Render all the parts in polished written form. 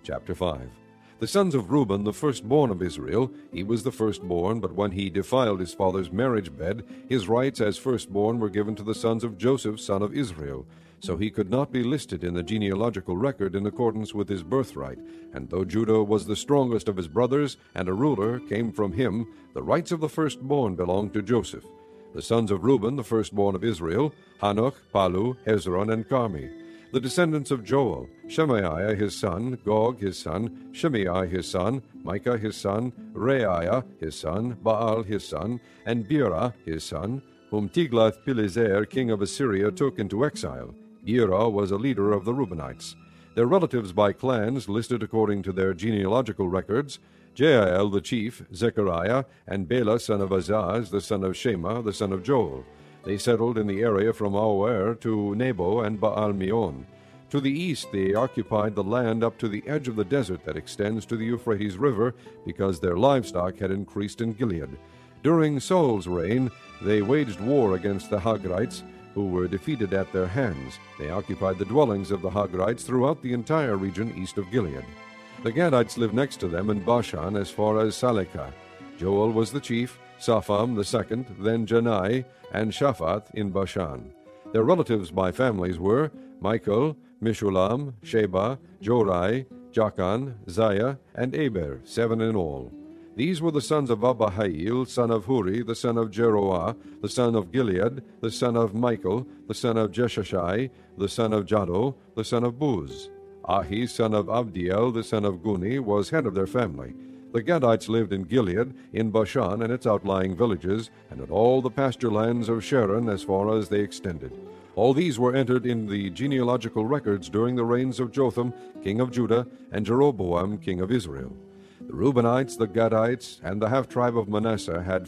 Chapter 5. The sons of Reuben, the firstborn of Israel, he was the firstborn, but when he defiled his father's marriage bed, his rights as firstborn were given to the sons of Joseph, son of Israel. So he could not be listed in the genealogical record in accordance with his birthright. And though Judah was the strongest of his brothers, and a ruler came from him, the rights of the firstborn belonged to Joseph. The sons of Reuben, the firstborn of Israel, Hanoch, Palu, Hezron, and Carmi. The descendants of Joel, Shemaiah his son, Gog his son, Shimei his son, Micah his son, Reiah his son, Baal his son, and Beerah his son, whom Tiglath-Pileser king of Assyria took into exile. Beerah was a leader of the Reubenites. Their relatives by clans, listed according to their genealogical records: Jael the chief, Zechariah, and Bela son of Azaz, the son of Shema, the son of Joel. They settled in the area from Aroer to Nebo and Baal-Meon. To the east they occupied the land up to the edge of the desert that extends to the Euphrates River, because their livestock had increased in Gilead. During Saul's reign they waged war against the Hagrites, who were defeated at their hands. They occupied the dwellings of the Hagrites throughout the entire region east of Gilead. The Gadites lived next to them in Bashan as far as Salekah. Joel was the chief, Sapham the second, then Janai, and Shaphat in Bashan. Their relatives by families were Michael, Mishulam, Sheba, Jorai, Jachan, Ziah, and Eber, 7 in all. These were the sons of Abihail, son of Huri, the son of Jeroah, the son of Gilead, the son of Michael, the son of Jeshashai, the son of Jado, the son of Buz. Ahi, son of Abdiel, the son of Guni, was head of their family. The Gadites lived in Gilead, in Bashan and its outlying villages, and in all the pasture lands of Sharon as far as they extended. All these were entered in the genealogical records during the reigns of Jotham, king of Judah, and Jeroboam, king of Israel. The Reubenites, the Gadites, and the half-tribe of Manasseh had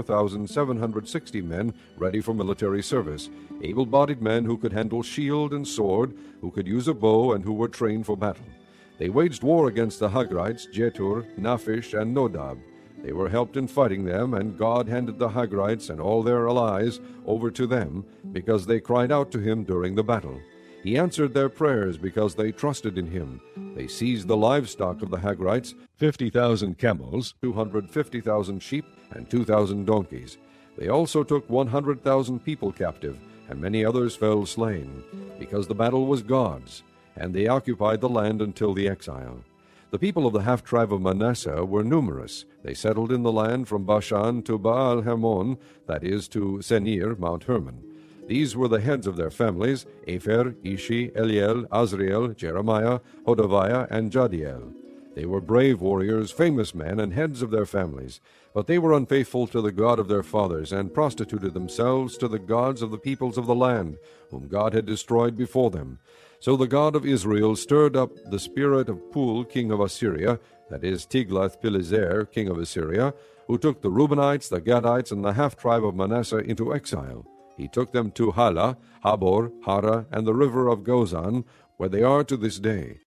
44,760 men ready for military service, able-bodied men who could handle shield and sword, who could use a bow, and who were trained for battle. They waged war against the Hagrites, Jetur, Naphish, and Nodab. They were helped in fighting them, and God handed the Hagrites and all their allies over to them, because they cried out to him during the battle. He answered their prayers because they trusted in him. They seized the livestock of the Hagrites, 50,000 camels, 250,000 sheep, and 2,000 donkeys. They also took 100,000 people captive, and many others fell slain, because the battle was God's, and they occupied the land until the exile. The people of the half-tribe of Manasseh were numerous. They settled in the land from Bashan to Baal-Hermon, that is, to Senir, Mount Hermon. These were the heads of their families: Epher, Ishi, Eliel, Azriel, Jeremiah, Hodaviah, and Jadiel. They were brave warriors, famous men, and heads of their families. But they were unfaithful to the God of their fathers, and prostituted themselves to the gods of the peoples of the land, whom God had destroyed before them. So the God of Israel stirred up the spirit of Pul, king of Assyria, that is, Tiglath-Pileser, king of Assyria, who took the Reubenites, the Gadites, and the half-tribe of Manasseh into exile. He took them to Hala, Habor, Hara, and the river of Gozan, where they are to this day.